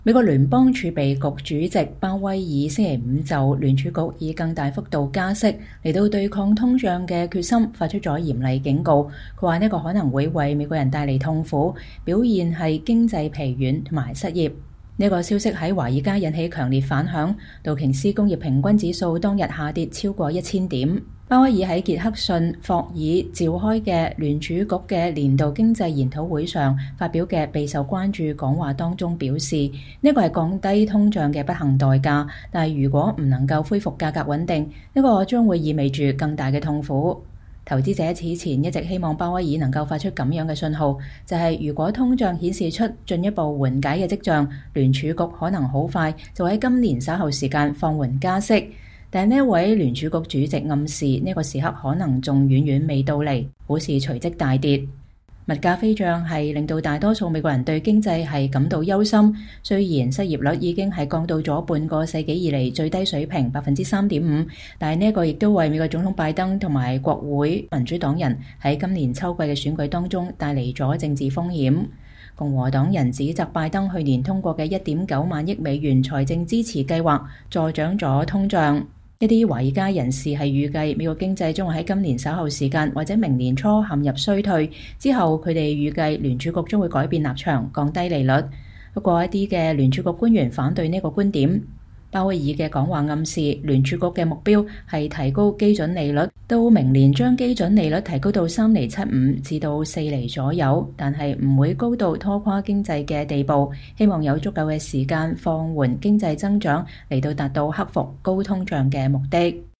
美國聯邦儲備局主席鮑威爾星期五就聯儲局以更大幅度加息嚟到對抗通脹嘅決心發出咗嚴厲警告。佢話呢個可能會為美國人帶嚟痛苦，表現係經濟疲軟同埋失業。呢個消息喺華爾街引起強烈反響，道瓊斯工業平均指數當日下跌超過1000點。鮑威爾喺傑克遜霍爾召開嘅聯儲局嘅年度經濟研討會上發表嘅備受關注講話當中表示，呢個係降低通脹嘅不幸代價，但係如果唔能夠恢復價格穩定，呢個將會意味住更大嘅痛苦。投資者此前一直希望鮑威爾能夠發出咁樣嘅信號，就係如果通脹顯示出進一步緩解嘅跡象，聯儲局可能好快就喺今年稍後時間放緩加息。但呢位聯儲局主席暗示呢個時刻可能仲遠遠未到嚟，股市隨即大跌。物價飛漲係令到大多數美國人對經濟係感到憂心。雖然失業率已經係降到咗半個世紀以嚟最低水平3.5%，但係呢個亦都為美國總統拜登同埋國會民主黨人喺今年秋季嘅選舉當中帶嚟咗政治風險。共和黨人指責拜登去年通過嘅1.9萬億美元財政支持計劃助長咗通脹。一啲華爾街人士係預計美國經濟將會喺今年稍後時間或者明年初陷入衰退，之後佢哋預計聯儲局將會改變立場，降低利率。不過一啲嘅聯儲局官員反對呢個觀點。鮑威爾嘅講話暗示聯儲局嘅目標係提高基準利率，到明年將基準利率提高到3.75%至到4厘左右，但係唔會高到拖垮經濟嘅地步，希望有足夠嘅時間放緩經濟增長嚟到達到克服高通脹嘅目的。